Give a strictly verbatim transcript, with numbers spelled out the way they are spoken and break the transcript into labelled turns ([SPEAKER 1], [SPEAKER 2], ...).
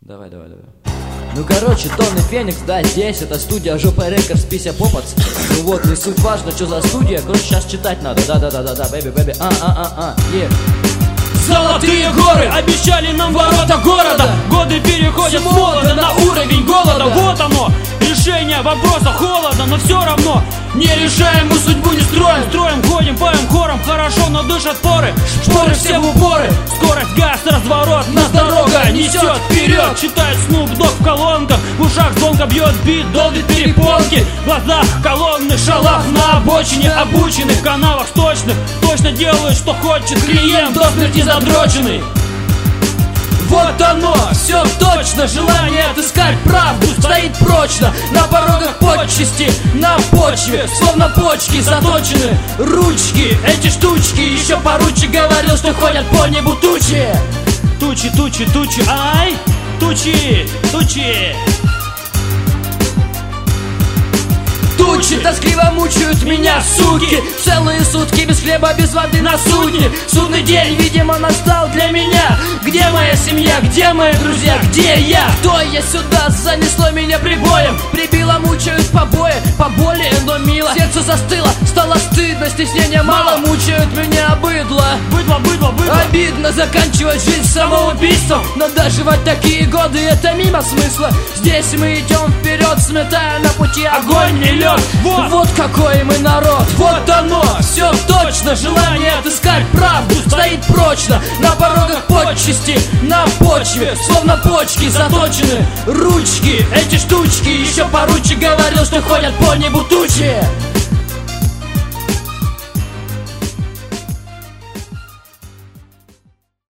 [SPEAKER 1] Давай, давай, давай. Ну короче, Тон и Феникс, да, здесь это студия Жопа Рекордс, Пися Попац. Ну вот, не суть важно, что за студия. Короче, сейчас читать надо, да-да-да-да-да, бэби-бэби, а-а-а-а, е.
[SPEAKER 2] Золотые горы обещали нам ворота города. Годы переходят с молода на уровень голода. Вот оно, решение вопроса холода. Но все равно не решаем, мы судьбу не строим. Строим, ходим, поем хором, хорошо, но дышат поры. Шпоры все в упоры, скорость, газ, разворот. Нас дорога несет вперед. Читает Снуп Дог в колонках, в ушах звонко бьет бит, долбит перепонки. В глазах колонны, шалах на обочине, обученных в канавах сточных. Точно делают, что хочет клиент, до смерти задроченный. Вот оно, все точно, желание отыскать правду стоит прочно. На порогах почести, на почве, словно почки заточены ручки. Эти штучки, еще поручик говорил, что ходят по небу тучи. Тучи, тучи, тучи, ай, тучи, тучи. Тучи тоскливо мучают меня, суки. Целые сутки без хлеба, без воды на судне. Судный день, видимо, настал для меня. Где моя семья, где мои друзья, где я? Кто я сюда? Занесло меня прибоем. Прибило, мучают побои, поболее, но мило. Сердце застыло, стало стыдно, стеснения мало. Мучают меня быдло, быдло, быдло, быдло. Обидно заканчивать жизнь самоубийством, но доживать такие годы это мимо смысла. Здесь мы идем вперед, сметая на пути огонь и лед. Вот. вот какой мы народ, вот оно, все точно. Желание отыскать правду стоит прочно. На порогах почести, на почве, словно почки заточены ручки. Эти штучки, еще поручик говорил, что ходят по небу тучи.